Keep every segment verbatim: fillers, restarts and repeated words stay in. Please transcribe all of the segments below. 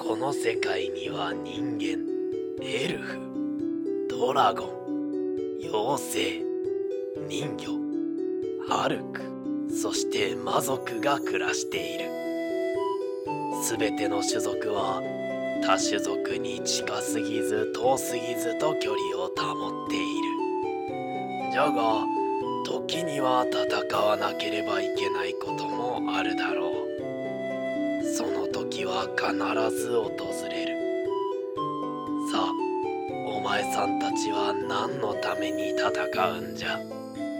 この世界には人間、エルフ、ドラゴン、妖精、人魚、ハルク、そして魔族が暮らしている。すべての種族は他種族に近すぎず遠すぎずと距離を保っている。じゃが時には戦わなければいけないこともあるだろう。その時は必ず訪れる。さあ、お前さんたちは何のために戦うんじゃ。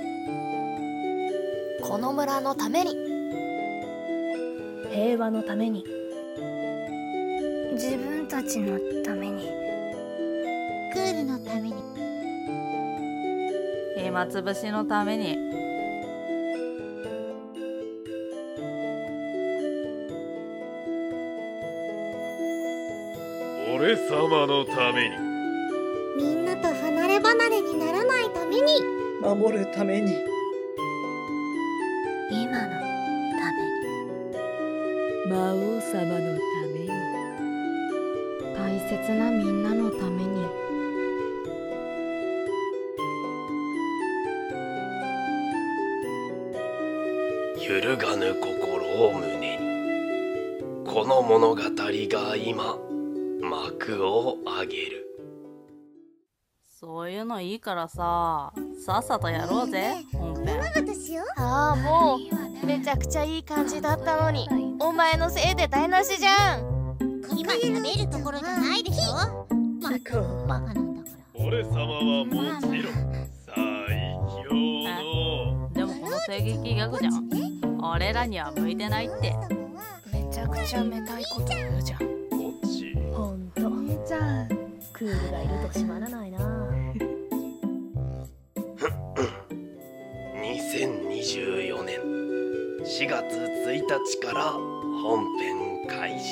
この村のために、 平和のために、 自分たちのために、 クールのために、 暇つぶしのために。 俺様のために、 みんなと離れ離れにならないために、 守るために、 今のために、 魔王様のために、 大切なみんなのために。 揺るがぬ心を胸に、この物語が今幕を上げる。 そういうのいいからさ、さっさとやろうぜ、本編。 私よ。 ああもうめちゃくちゃいい感じだったのに、お前のせいで台無しじゃん。 今食べるところじゃないでしょ。まバカなんだから。 俺様はもちろん最強の。 でもこの声劇ギャグじゃん。俺らには向いてないって。 めちゃくちゃめたいこと言うじゃん。 こっち。 ほんと姉ちゃん、クールがいると閉まらないな。 にせんにじゅうよねんしがつついたちから本編開始。